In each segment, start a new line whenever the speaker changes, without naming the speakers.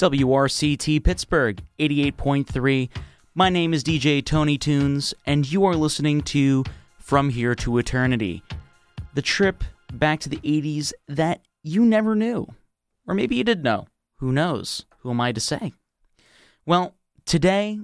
WRCT Pittsburgh, 88.3. My name is DJ Tony Tunes, and you are listening to From Here to Eternity, the trip back to the 80s that you never knew. Or maybe you did know. Who knows? Who am I to say? Well, today,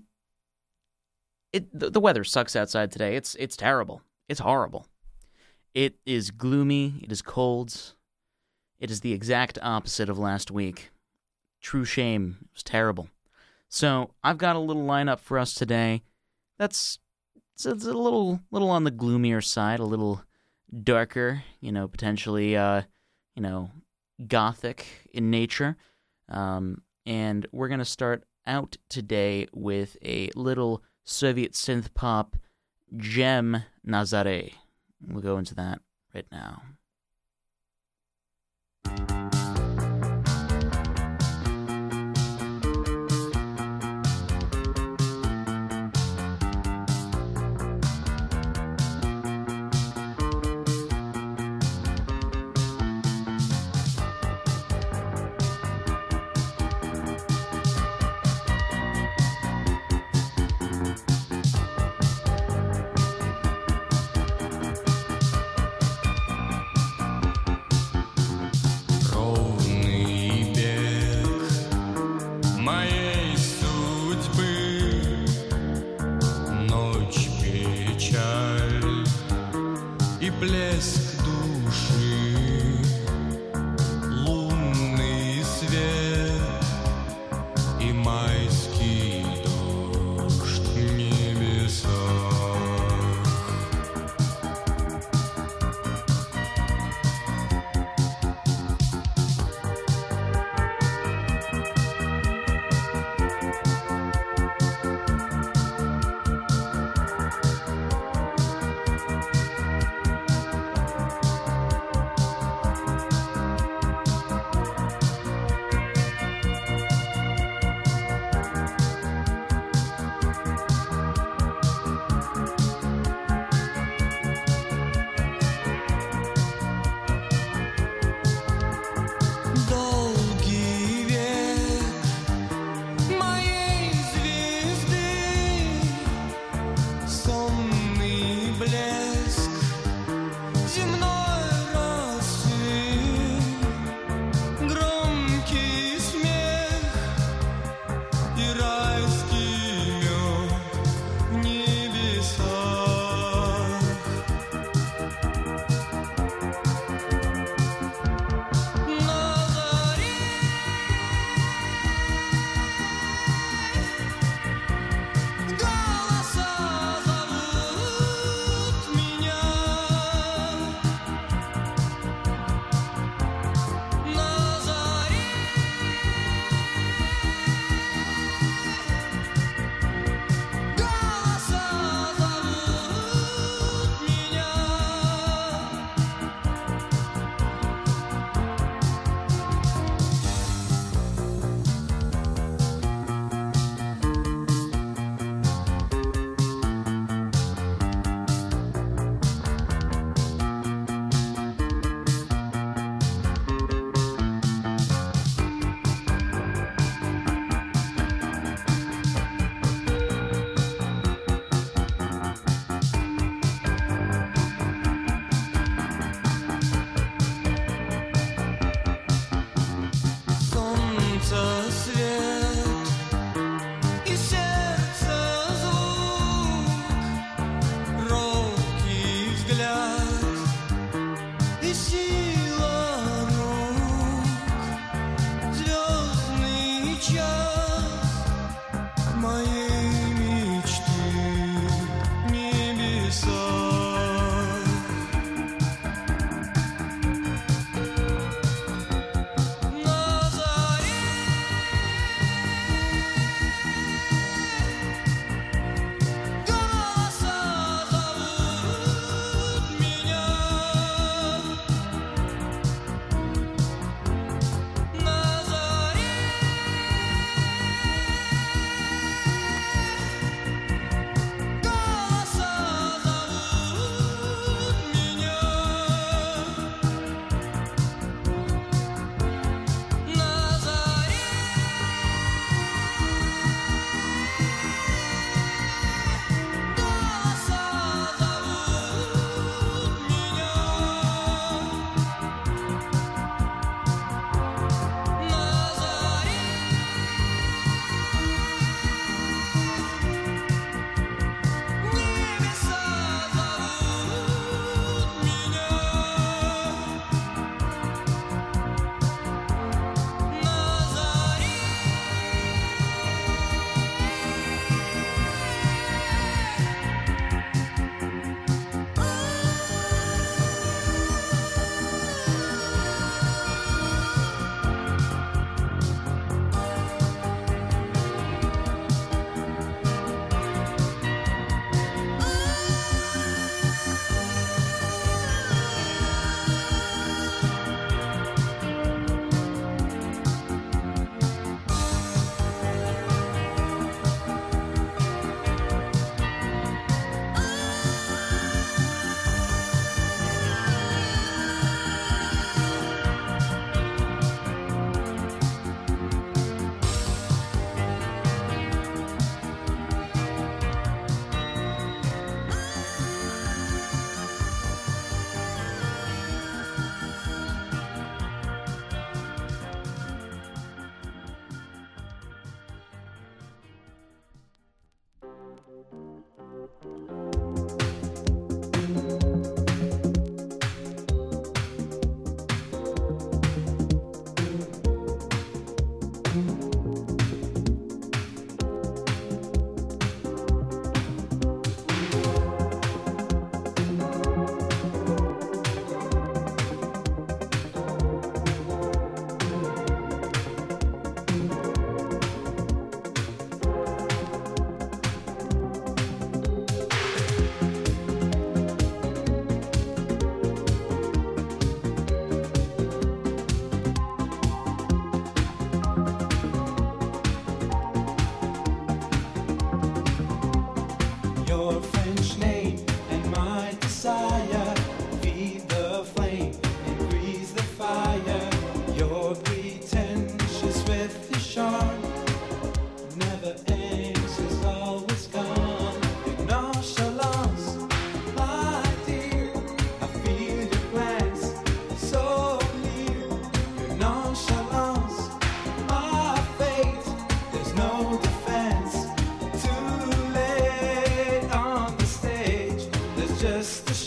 the weather sucks outside today. It's terrible. It's horrible. It is gloomy. It is cold. It is the exact opposite of last week. True shame. It was terrible. So I've got a little lineup for us today. It's a little on the gloomier side, a little darker, potentially, gothic in nature. And we're going to start out today with a little Soviet synth pop, Gem Nazare. We'll go into that right now.
Голоса зовут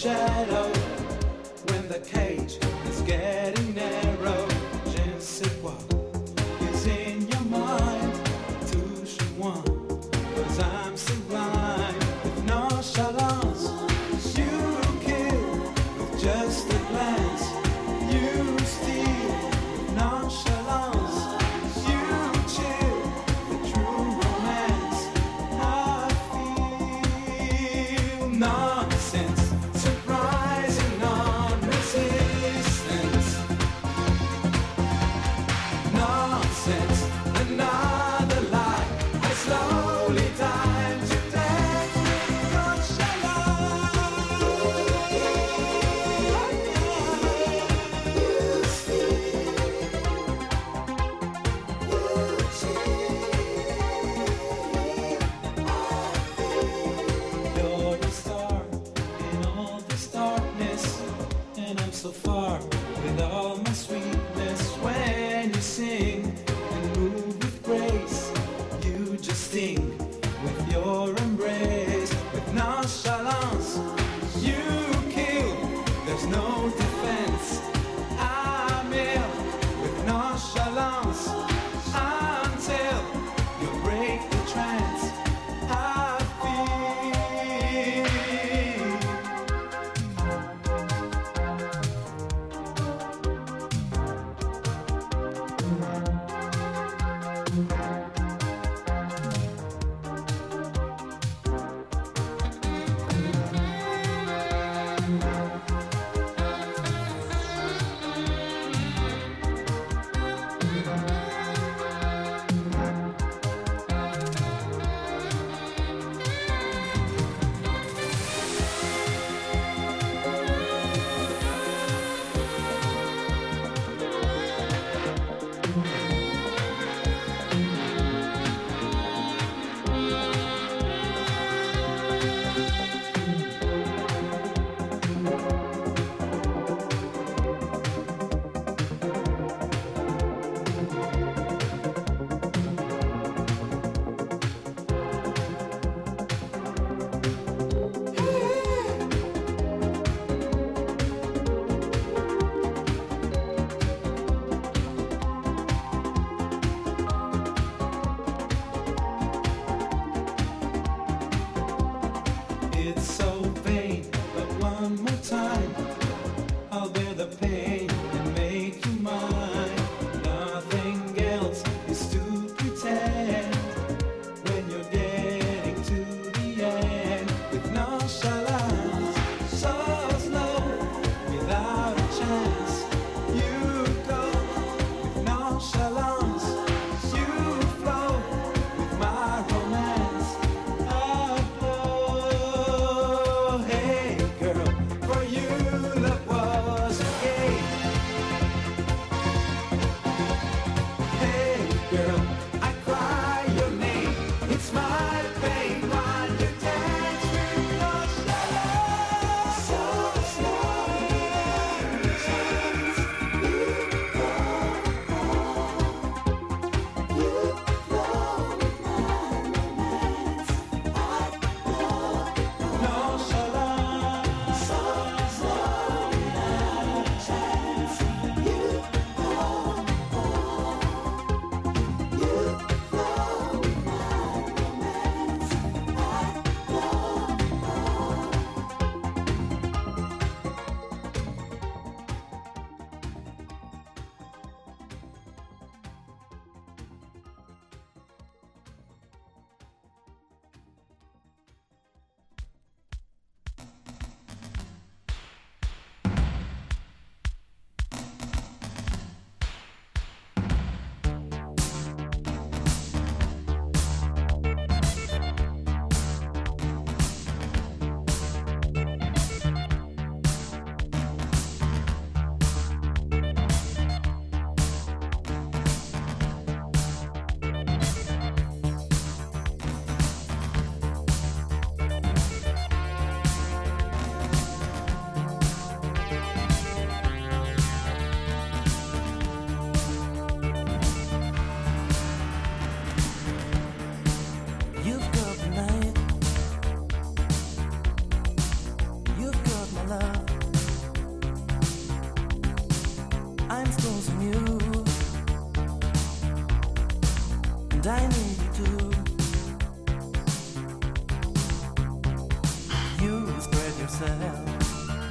shadow when the cage is getting narrow. Je ne sais quoi is in your mind. Touche moi, 'cause I'm so blind. With nonchalance, you kill with just a glance. You steal with nonchalance. You chill the true romance. I feel nonsense, surprising non-resistance. Nonsense, another lie. I slowly die to death. You're a star in all this darkness, and I'm so far with all my sweetness. When you sing and move with grace, you just sting with your embrace. With nonchalance, you kill, there's no defense. I'm ill with nonchalance until you break the trance. I feel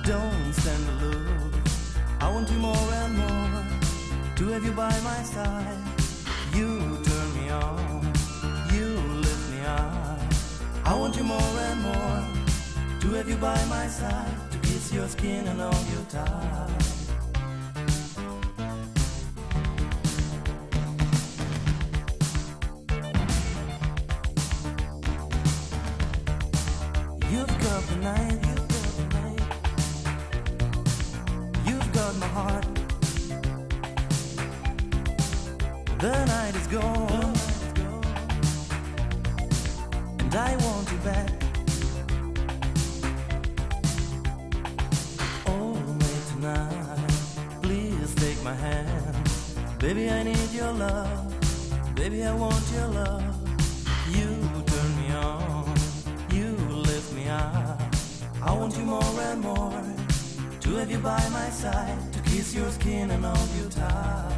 Don't stand aloof. I want you more and more. To have you by my side. You turn me on. You lift me up. I want you more and more. To have you by my side. To kiss your skin and hold you tight. You've got the night. You've got my heart. The night is gone, and I want you back. Hold me tonight, please take my hand. Baby, I need your love. Baby, I want your love. You turn me on, you lift me up. I want you more and more. To have you by my side. To kiss your skin and hold you tight.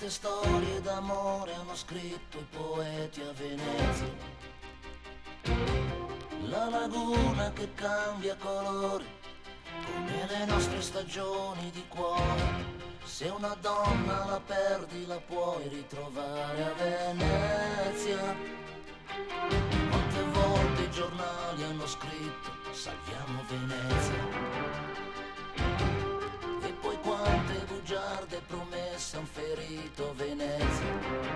Quante storie d'amore hanno scritto i poeti a Venezia. La laguna che cambia colore, come le nostre stagioni di cuore. Se una donna la perdi la puoi ritrovare a Venezia. Quante volte i giornali hanno scritto salviamo Venezia. E poi quante bugiarde promesse han ferito Venezia.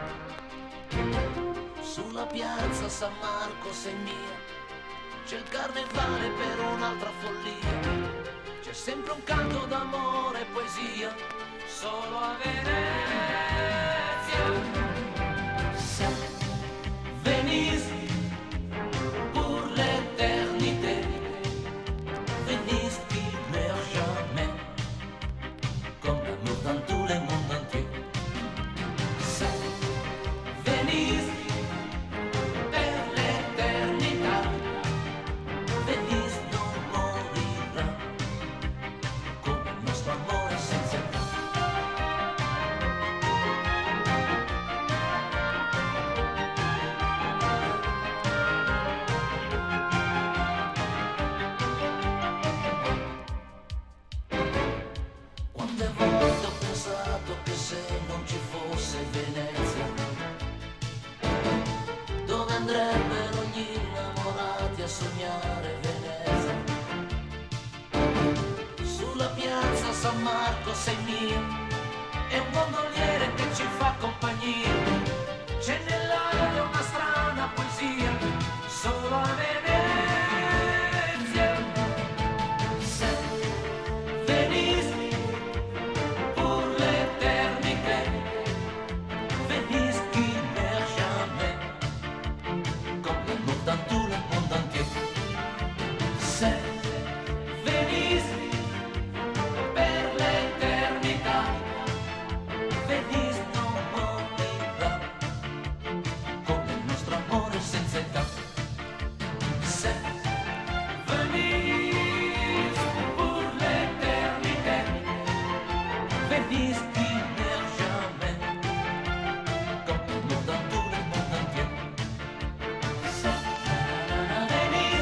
Sulla piazza San Marco sei mia, c'è il carnevale per un'altra follia. C'è sempre un canto d'amore e poesia solo a Venezia. Se Venise pour l'éternité, Venise qui meurt jamais, comme l'amour dans tous les mondes entiers. Se Venise per l'éternità, Venise non morirà, come il nostro amore senza età. Quante volte ho pensato che se non ci fosse Venezia, dove andrebbero gli innamorati a sognare Venezia? Sulla piazza San Marco sei mia, è un gondoliere che ci fa compagnia. C'è nell'aria una strana poesia solo a Venezia. Se Venise pour l'éternité, Venise qui meurt jamais, comme l'amour dans tout le monde entier. Se Venise per l'éternità, Venise non morirà, come il nostro amore senza età. Se Venise pour l'éternité, Venise qui meurt jamais, comme l'amour dans tout le monde entier. Se Venise.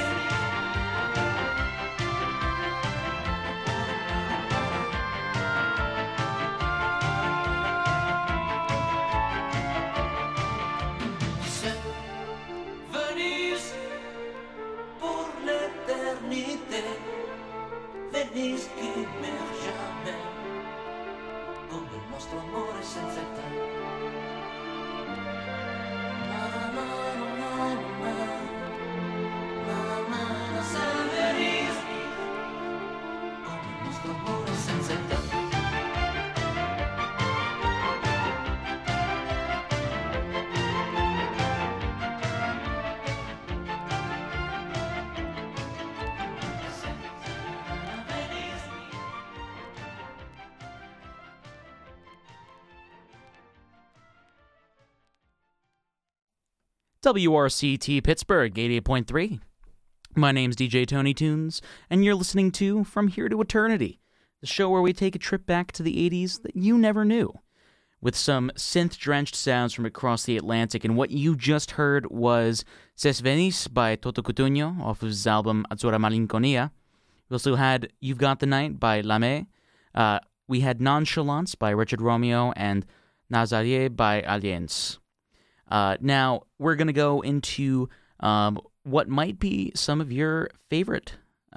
Se Venise pour l'éternité, Venise qui meurt jamais, come il nostro amore senza età. Na, na, na, na, na, na, na, na, se Venise, come il nostro amore senza età.
WRCT Pittsburgh, 88.3. My name's DJ Tony Tunes, and you're listening to From Here to Eternity, the show where we take a trip back to the 80s that you never knew, with some synth-drenched sounds from across the Atlantic, and what you just heard was Ses Venise by Toto Cutugno off of his album Azzurra Malinconia. We also had You've Got the Night by Lamé. We had Nonchalance by Richard Romeo and Nazarié by Aliens. Now, we're going to go into what might be some of your favorite,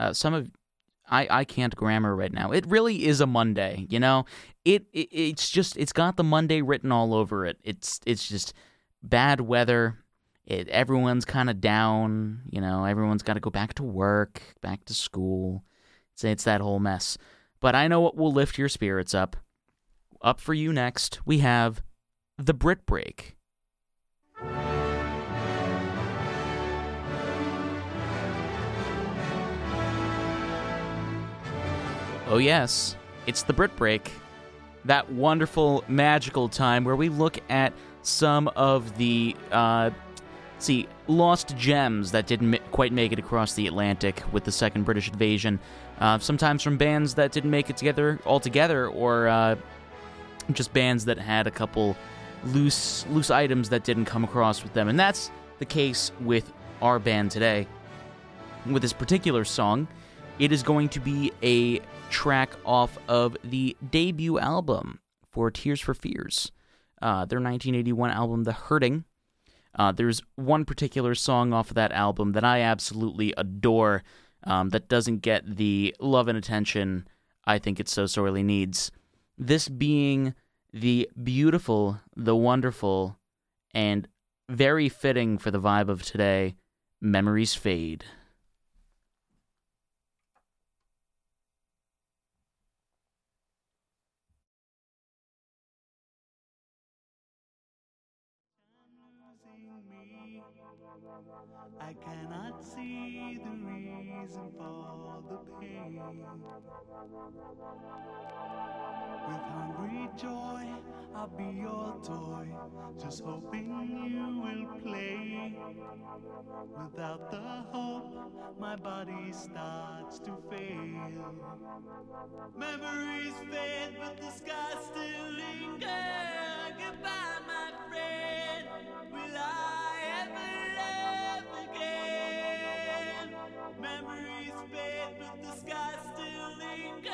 I can't grammar right now. It really is a Monday, you know? It's got the Monday written all over it. It's just bad weather. Everyone's kind of down, you know? Everyone's got to go back to work, back to school. It's that whole mess. But I know what will lift your spirits up. Up for you next, we have The Brit Break. Oh yes, it's the Brit Break, that wonderful, magical time where we look at some of the, lost gems that didn't quite make it across the Atlantic with the Second British Invasion, sometimes from bands that didn't make it together altogether, or just bands that had a couple loose items that didn't come across with them. And that's the case with our band today. With this particular song, it is going to be a track off of the debut album for Tears for Fears, their 1981 album, The Hurting. There's one particular song off of that album that I absolutely adore, that doesn't get the love and attention I think it so sorely needs. This being the beautiful, the wonderful, and very fitting for the vibe of today, Memories Fade.
I cannot see the reason for the pain. With hungry joy, I'll be your toy, just hoping you will play. Without the hope, my body starts to fail. Memories fade, but the sky still lingers. Goodbye, my friend. Will I ever love again? Memories fade, but the sky still lingers.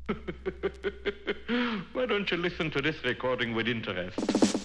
Why don't you listen to this recording with interest?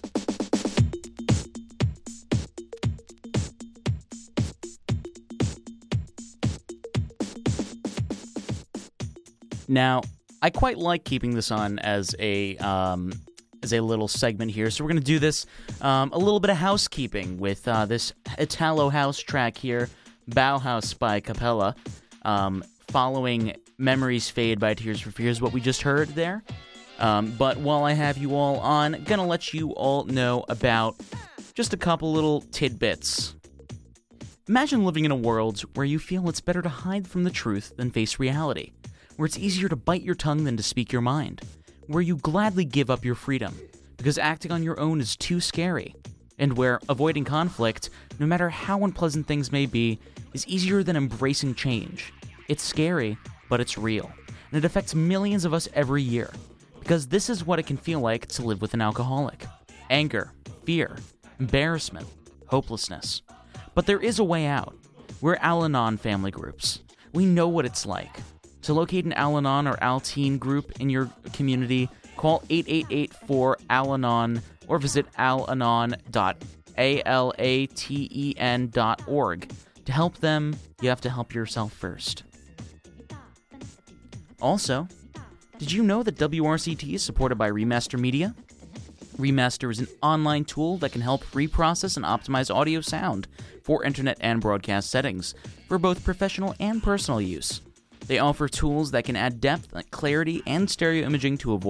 Now, I quite like keeping this on as a little segment here, so we're going to do this, a little bit of housekeeping with this Italo house track here, Bauhaus by Capella, following Memories Fade by Tears for Fears, what we just heard there. But while I have you all on, gonna let you all know about just a couple little tidbits. Imagine living in a world where you feel it's better to hide from the truth than face reality, where it's easier to bite your tongue than to speak your mind, where you gladly give up your freedom because acting on your own is too scary, and where avoiding conflict, no matter how unpleasant things may be, is easier than embracing change. It's scary, but it's real, and it affects millions of us every year, because this is what it can feel like to live with an alcoholic. Anger, fear, embarrassment, hopelessness. But there is a way out. We're Al-Anon family groups. We know what it's like. To locate an Al-Anon or Al-Teen group in your community, call 888-4-AL-ANON or visit alanon.alaten.org. To help them, you have to help yourself first. Also, did you know that WRCT is supported by Remaster Media? Remaster is an online tool that can help reprocess and optimize audio sound for internet and broadcast settings for both professional and personal use. They offer tools that can add depth, clarity, and stereo imaging to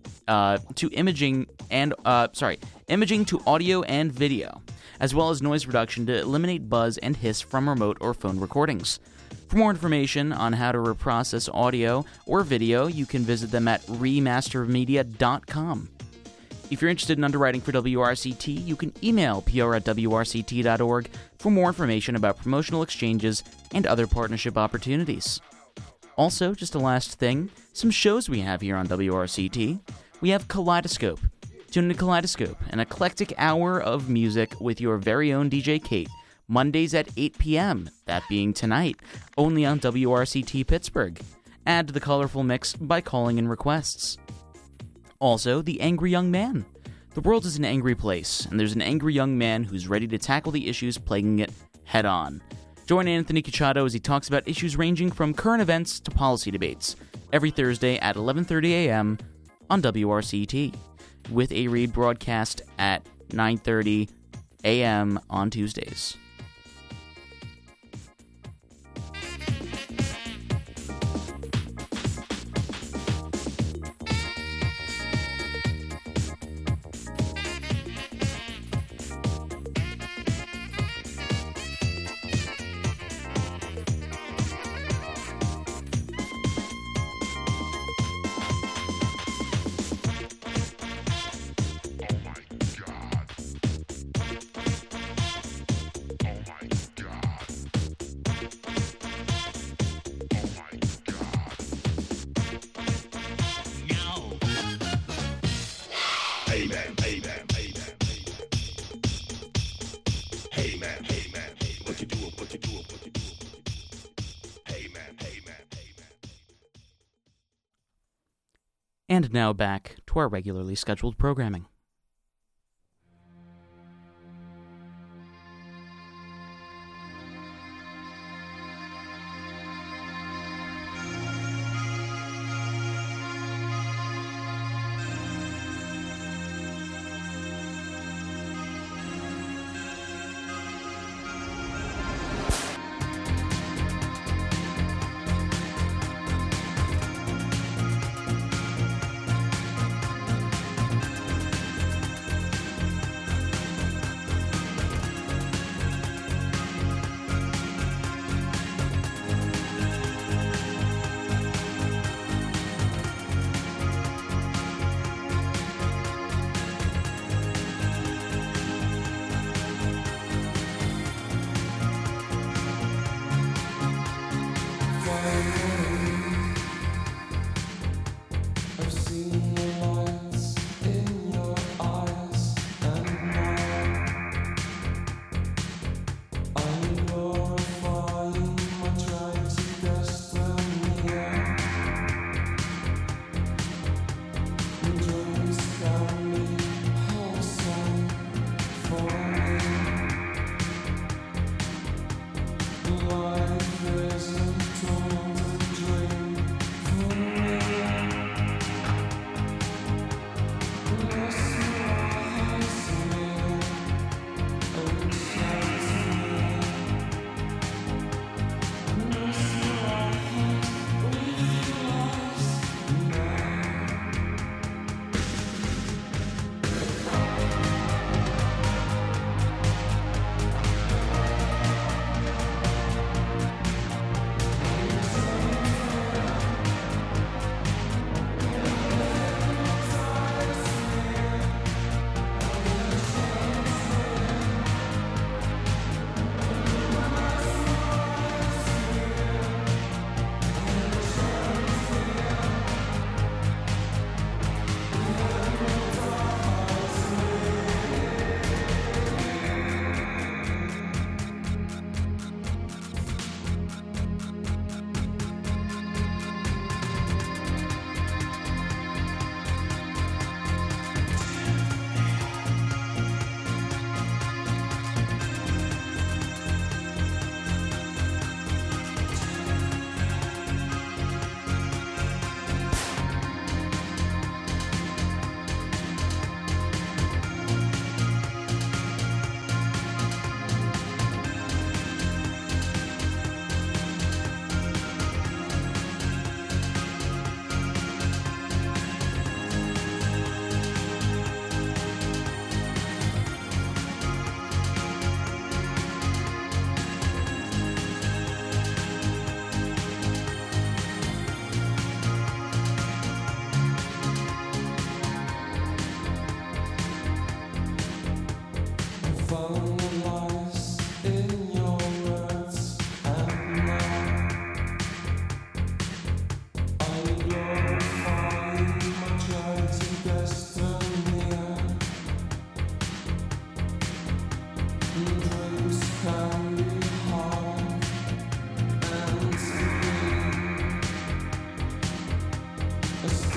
imaging to audio and video, as well as noise reduction to eliminate buzz and hiss from remote or phone recordings. For more information on how to reprocess audio or video, you can visit them at remastermedia.com. If you're interested in underwriting for WRCT, you can email pr@wrct.org for more information about promotional exchanges and other partnership opportunities. Also, just a last thing, some shows we have here on WRCT. We have Kaleidoscope. Tune into Kaleidoscope, an eclectic hour of music with your very own DJ Kate, Mondays at 8 p.m., that being tonight, only on WRCT Pittsburgh. Add to the colorful mix by calling in requests. Also, The Angry Young Man. The world is an angry place, and there's an angry young man who's ready to tackle the issues plaguing it head on. Join Anthony Cacciato as he talks about issues ranging from current events to policy debates, every Thursday at 11:30 a.m. on WRCT, with a read broadcast at 9:30 a.m. on Tuesdays. And now back to our regularly scheduled programming.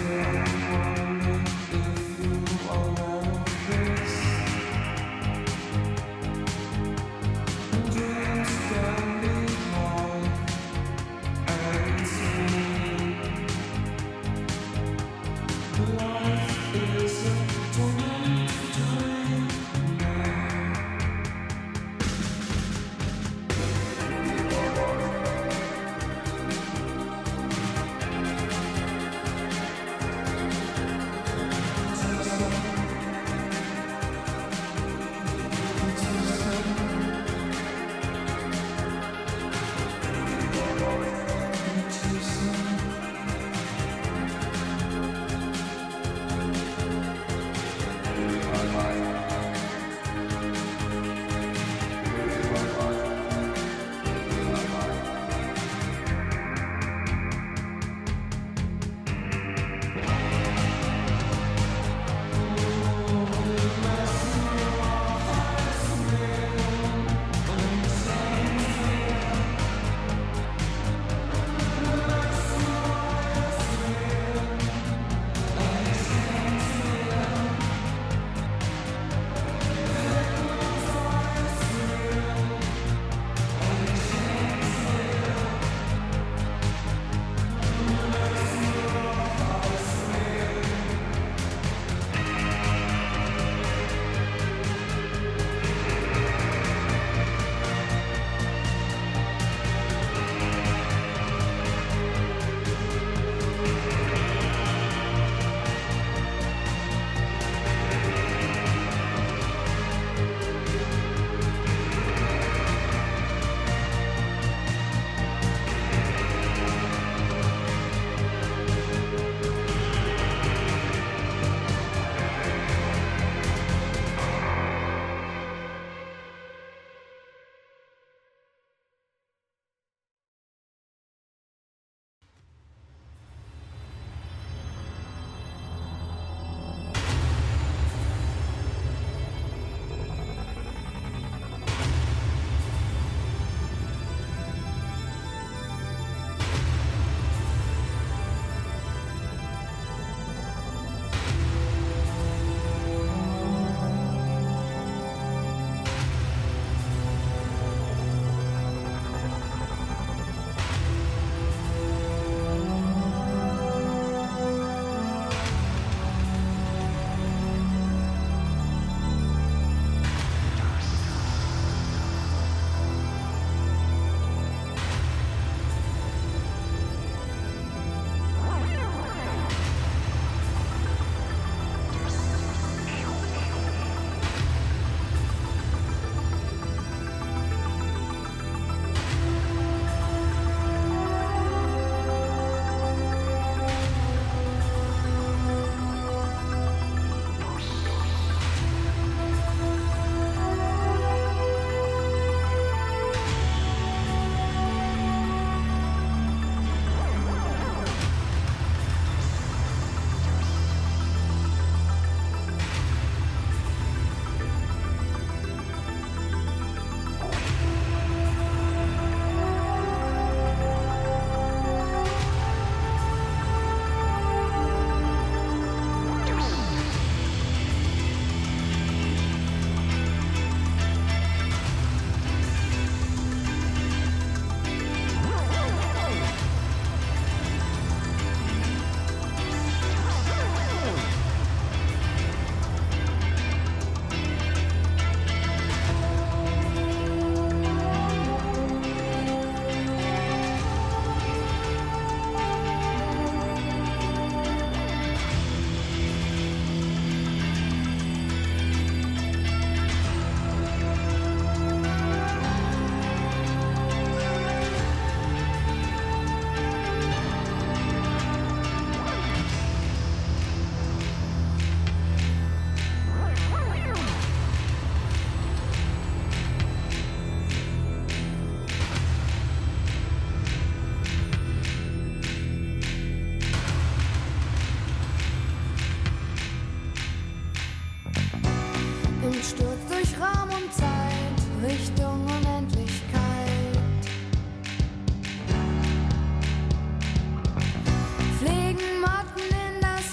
Fliegen Motten in das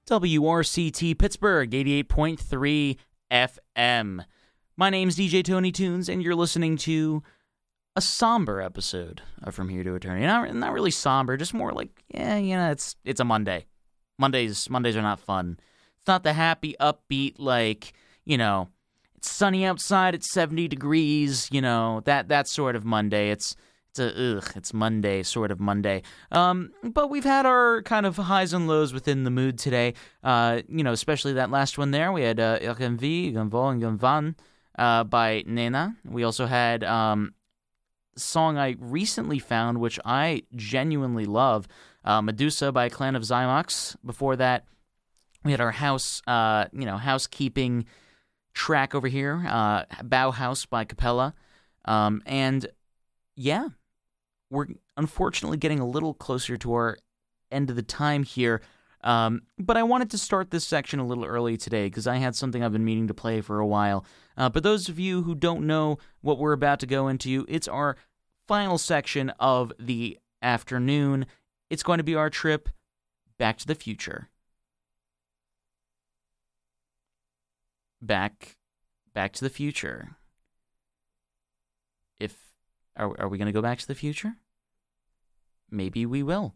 WRCT Pittsburgh, 88.3 FM. My name's DJ Tony Tunes, and you're listening to a somber episode of From Here to Eternity. Not really somber, just more like, it's a Monday. Mondays are not fun. It's not the happy, upbeat, like, it's sunny outside, it's 70 degrees, that sort of Monday. It's Monday, sort of Monday. But we've had our kind of highs and lows within the mood today. Especially that last one there. We had Irkenvi, Gunvol, and Gunvan by Nena. We also had a song I recently found, which I genuinely love, Medusa by Clan of Zymox. Before that, we had our housekeeping track over here, Bauhaus by Capella. Yeah, we're unfortunately getting a little closer to our end of the time here, but I wanted to start this section a little early today because I had something I've been meaning to play for a while. But those of you who don't know what we're about to go into, it's our final section of the afternoon. It's going to be our trip back to the future. Back to the future. Are we going to go back to the future? Maybe we will.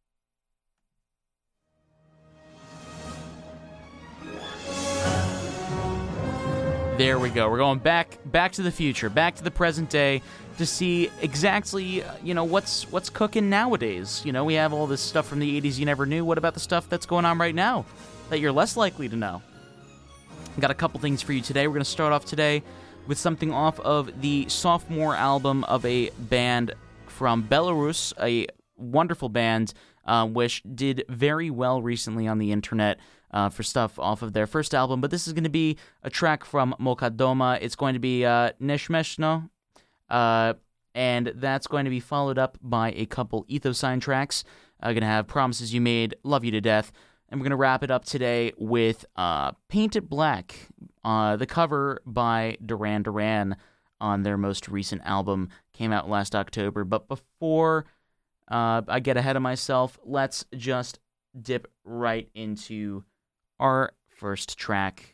There we go. We're going back to the future, back to the present day to see exactly, what's cooking nowadays. We have all this stuff from the 80s you never knew. What about the stuff that's going on right now that you're less likely to know? Got a couple things for you today. We're going to start off today with something off of the sophomore album of a band from Belarus, a wonderful band which did very well recently on the internet for stuff off of their first album. But this is going to be a track from Mokadoma. It's going to be Neshmeshno, and that's going to be followed up by a couple Ethosine tracks. I'm going to have Promises You Made, Love You to Death, and we're going to wrap it up today with Paint It Black, the cover by Duran Duran on their most recent album. Came out last October. But before I get ahead of myself, let's just dip right into our first track.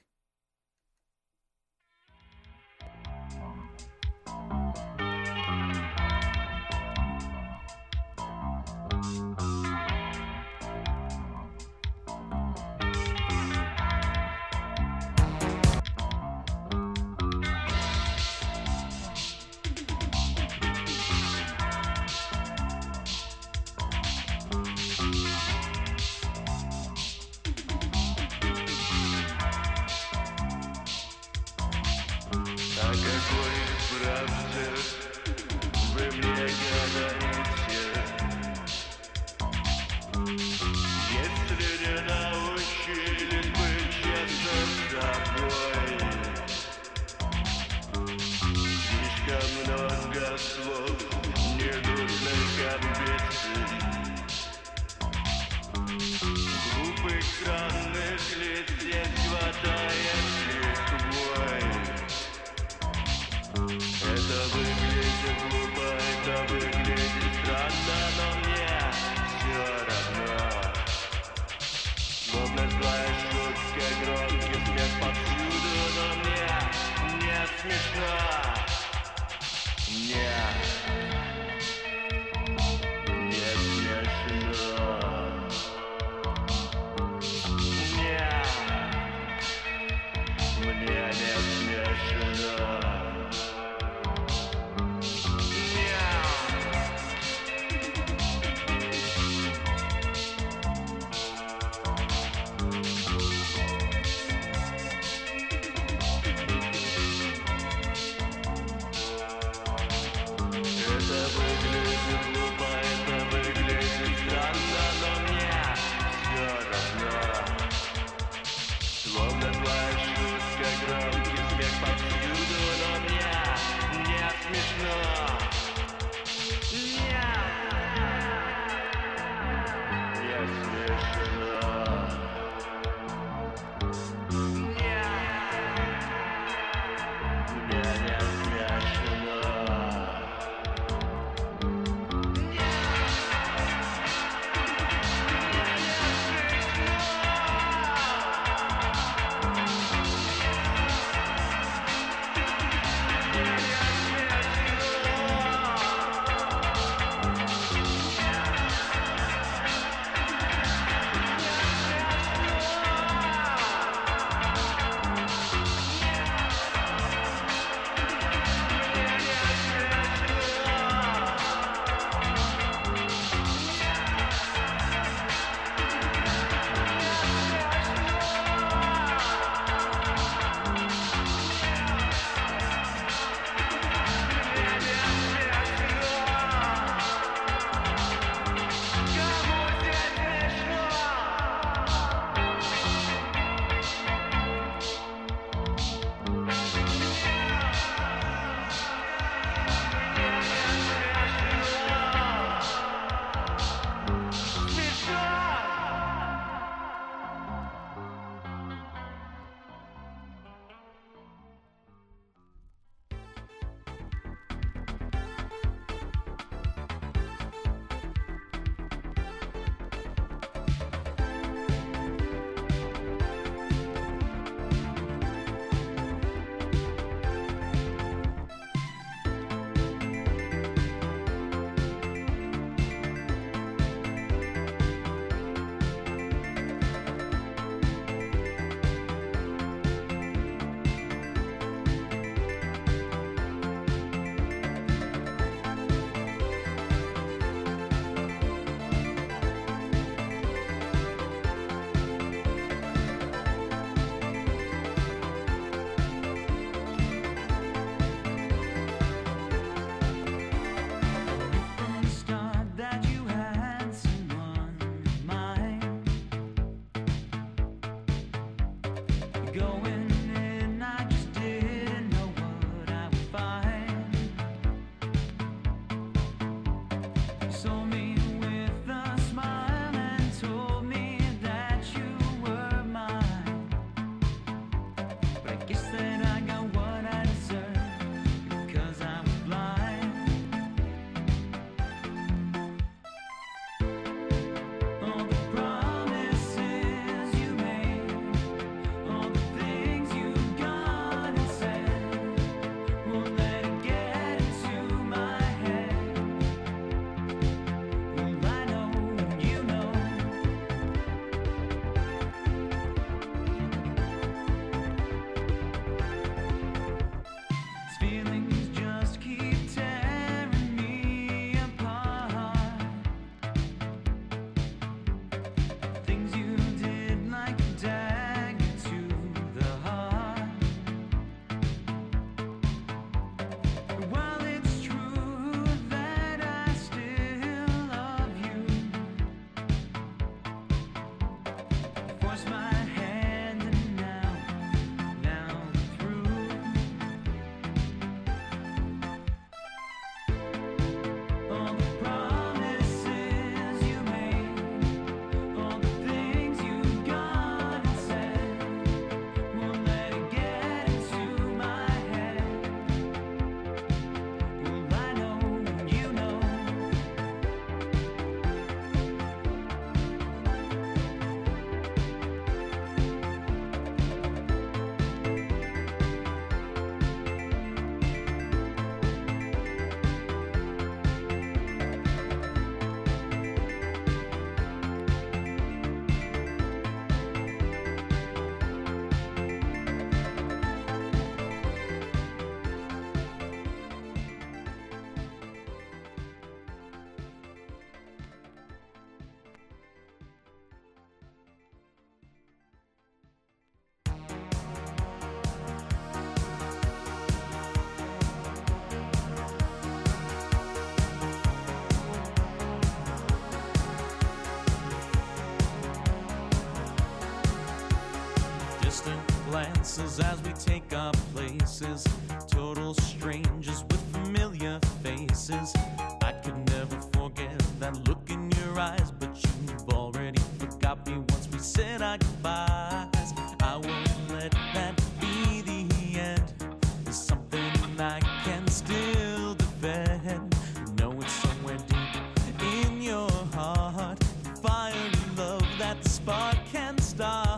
miles as we take our places. Total strangers with familiar faces. I could never forget that look in your eyes, but you've already forgot me once we said our goodbyes. I won't let that be the end. It's something I can still defend. Know it's somewhere deep in your heart. Fire and love, that the spark can start.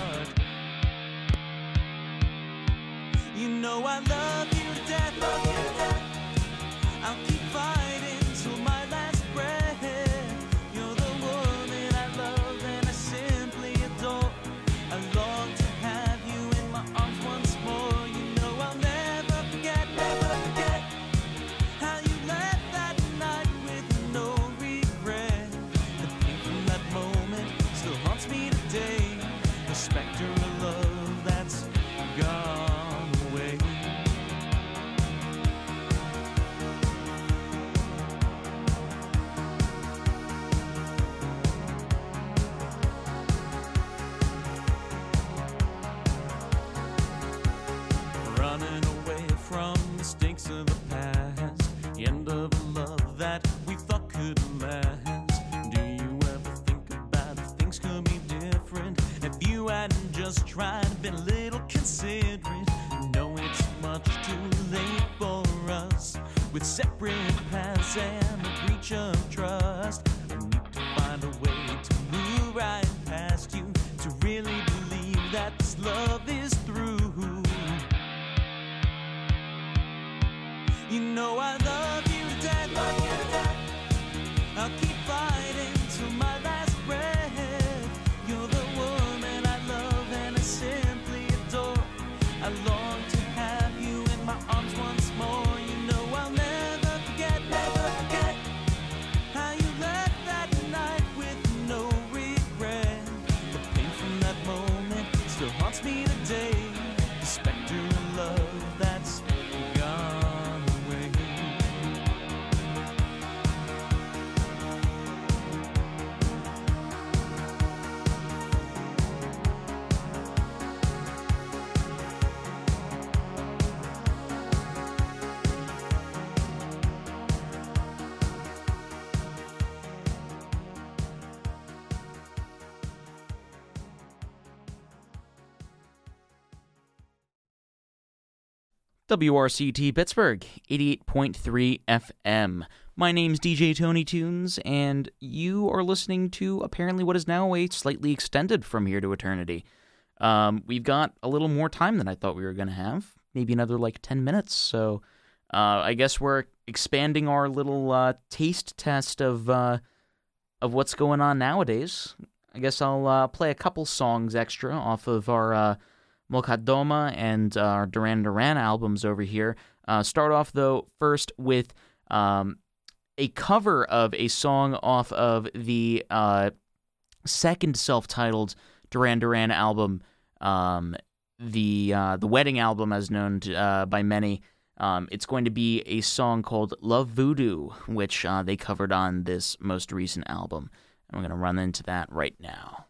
You know I love you to death, love you to death. I'll keep fighting till my last breath. You're the woman I love and I simply adore. I long to have you in my arms once more. You know I'll never forget how you left that night with no regret. The pain from that moment still haunts me today. The specter of love that's gone away. Running away from mistakes of the past, the end of a love that we thought could last. Do you ever think about if things could be different? If you hadn't just tried, been a little considerate. No, it's much too late for us, with separate paths and a breach of trust. I need to find a way to move right past you, to really believe that this love is through. You know I love you to death, love you to death. I'll keep fighting till my last breath. You're the woman I love and I simply adore. I long to have you in my arms once more. You know I'll never forget how you left that night with no regret. The pain from that moment still haunts me today. The specter of love that's gone away.
WRCT Pittsburgh, 88.3 FM. My name's DJ Tony Tunes, and you are listening to apparently what is now a slightly extended From Here to Eternity. We've got a little more time than I thought we were going to have, maybe another 10 minutes, so I guess we're expanding our little taste test of what's going on nowadays. I guess I'll play a couple songs extra off of our Mokadoma and our Duran Duran albums over here. Start off, though, first with a cover of a song off of the second self-titled Duran Duran album, the Wedding album, as known by many. It's going to be a song called Love Voodoo, which they covered on this most recent album. And we're going to run into that right now.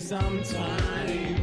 sometime.